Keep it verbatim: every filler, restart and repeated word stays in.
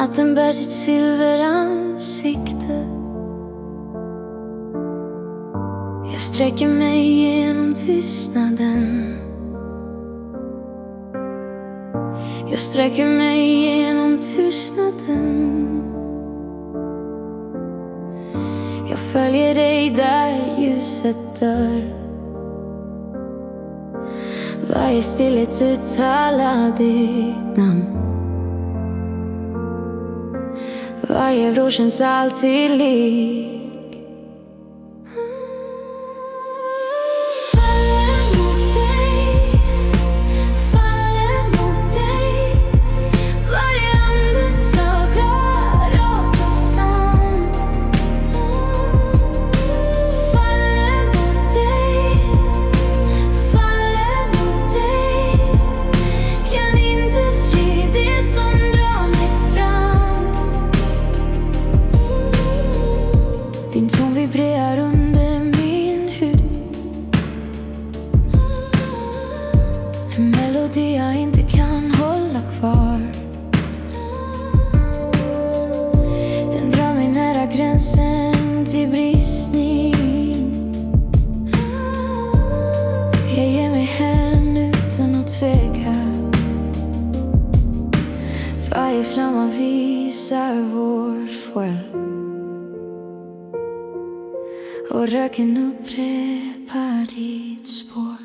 Natten bär sitt silveransikte. Jag sträcker mig genom tystnaden. Jag sträcker mig genom tystnaden. Jag följer dig där ljuset dör. Varje stillhet uttalar ditt namn. Varje vrå känns alltid lik. Din ton vibrerar under min hud. En melodi jag inte kan hålla kvar. Den drar mig nära gränsen till bristning. Jag ger mig hän utan att tveka. Varje flamma visar vår fuel. Och röken upprepar ditt spår.